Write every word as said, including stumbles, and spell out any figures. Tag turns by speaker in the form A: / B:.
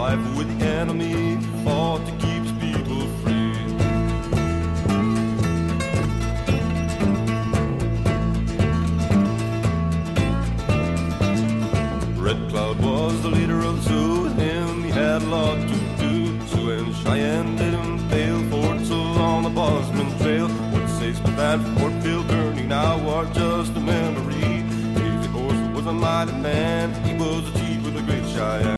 A: life with the enemy, fought to keep his people free. Red Cloud was the leader of Sioux, him he had a lot to do. Sioux and Cheyenne did him fail, Fort Sill on the Bosman Trail. What says but that Fort Bill burning now are just a memory. Crazy Horse was a mighty man, he was a chief of the great Cheyenne.